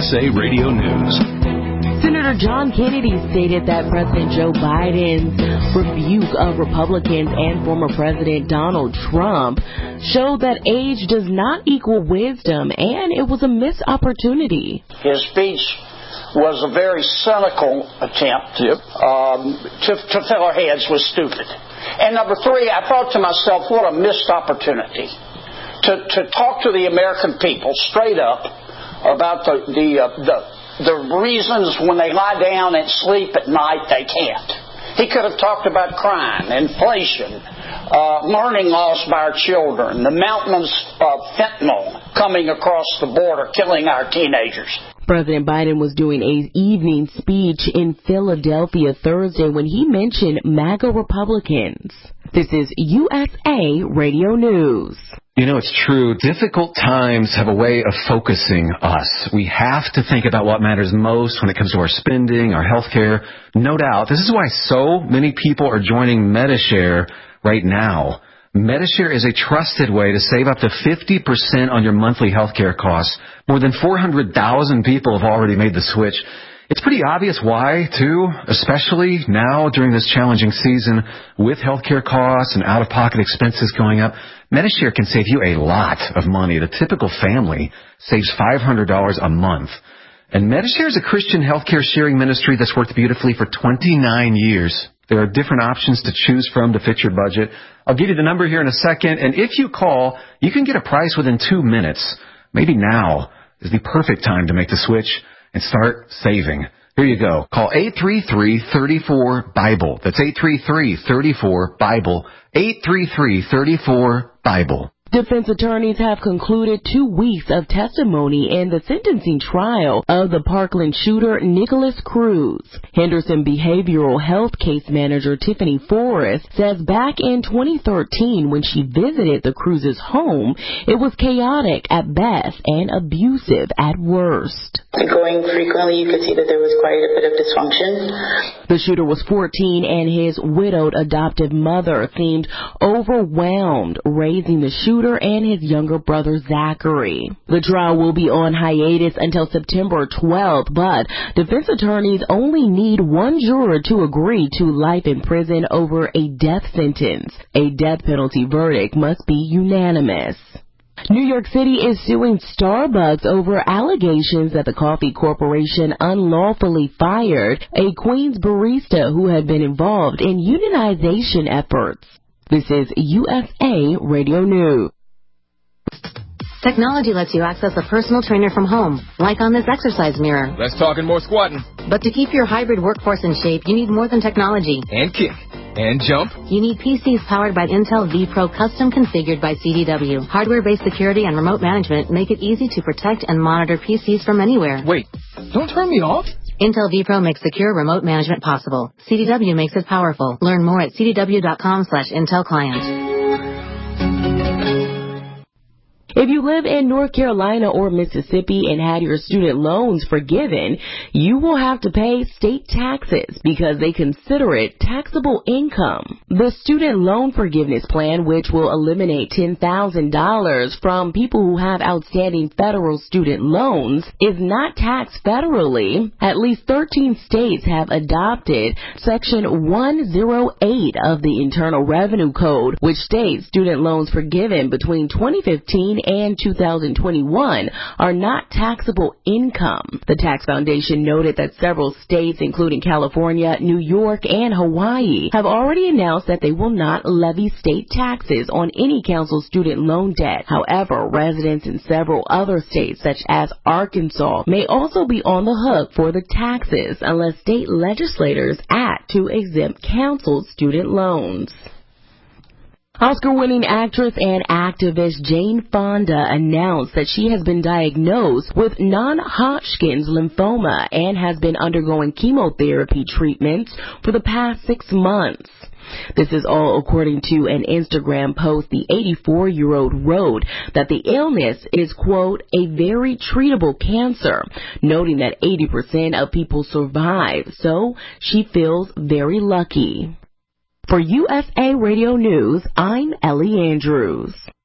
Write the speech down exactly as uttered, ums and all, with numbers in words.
S A Radio News. Senator John Kennedy stated that President Joe Biden's rebuke of Republicans and former President Donald Trump showed that age does not equal wisdom, and it was a missed opportunity. His speech was a very cynical attempt yep. um, to, to fill our heads with stupid. And number three, I thought to myself, what a missed opportunity to, to talk to the American people straight up about the the, uh, the the reasons when they lie down and sleep at night they can't. He could have talked about crime, inflation, uh, learning loss by our children, the mountains of fentanyl coming across the border, killing our teenagers. President Biden was doing an evening speech in Philadelphia Thursday when he mentioned MAGA Republicans. This is U S A Radio News. You know, it's true. Difficult times have a way of focusing us. We have to think about what matters most when it comes to our spending, our health care. No doubt. This is why so many people are joining Medi-Share right now. Medi-Share is a trusted way to save up to fifty percent on your monthly health care costs. More than four hundred thousand people have already made the switch. It's pretty obvious why, too, especially now during this challenging season with healthcare costs and out-of-pocket expenses going up. Medi-Share can save you a lot of money. The typical family saves five hundred dollars a month. And Medi-Share is a Christian healthcare sharing ministry that's worked beautifully for twenty-nine years. There are different options to choose from to fit your budget. I'll give you the number here in a second, and if you call, you can get a price within two minutes. Maybe now is the perfect time to make the switch and start saving. Here you go. Call eight three three, three four, BIBLE. That's eight three three, three four, BIBLE. eight three three, three four, BIBLE. Defense attorneys have concluded two weeks of testimony in the sentencing trial of the Parkland shooter Nikolas Cruz. Henderson Behavioral Health Case Manager Tiffany Forrest says back in twenty thirteen when she visited the Cruz's home, it was chaotic at best and abusive at worst. Going frequently, you could see that there was quite a bit of dysfunction. The shooter was fourteen and his widowed adoptive mother seemed overwhelmed raising the shooter and his younger brother Zachary. The trial will be on hiatus until September twelfth, but defense attorneys only need one juror to agree to life in prison over a death sentence. A death penalty verdict must be unanimous. New York City is suing Starbucks over allegations that the coffee corporation unlawfully fired a Queens barista who had been involved in unionization efforts. This is U S A Radio News. Technology lets you access a personal trainer from home, like on this exercise mirror. Let's talking more squatting. But to keep your hybrid workforce in shape, you need more than technology. And kick. And jump. You need P Cs powered by Intel vPro, custom configured by C D W. Hardware-based security and remote management make it easy to protect and monitor P Cs from anywhere. Wait, don't turn me off. Intel vPro makes secure remote management possible. C D W makes it powerful. Learn more at cdw.com slash Intel client. If you live in North Carolina or Mississippi and had your student loans forgiven, you will have to pay state taxes because they consider it taxable income. The student loan forgiveness plan, which will eliminate ten thousand dollars from people who have outstanding federal student loans, is not taxed federally. At least thirteen states have adopted Section one oh eight of the Internal Revenue Code, which states student loans forgiven between twenty fifteen and two thousand twenty-one are not taxable income. The Tax Foundation noted that several states, including California, New York, and Hawaii, have already announced that they will not levy state taxes on any canceled student loan debt. However, residents in several other states, such as Arkansas, may also be on the hook for the taxes unless state legislators act to exempt canceled student loans. Oscar-winning actress and activist Jane Fonda announced that she has been diagnosed with non-Hodgkin's lymphoma and has been undergoing chemotherapy treatments for the past six months. This is all according to an Instagram post the eighty-four-year-old wrote that the illness is, quote, a very treatable cancer, noting that eighty percent of people survive, so she feels very lucky. For U S A Radio News, I'm Ellie Andrews.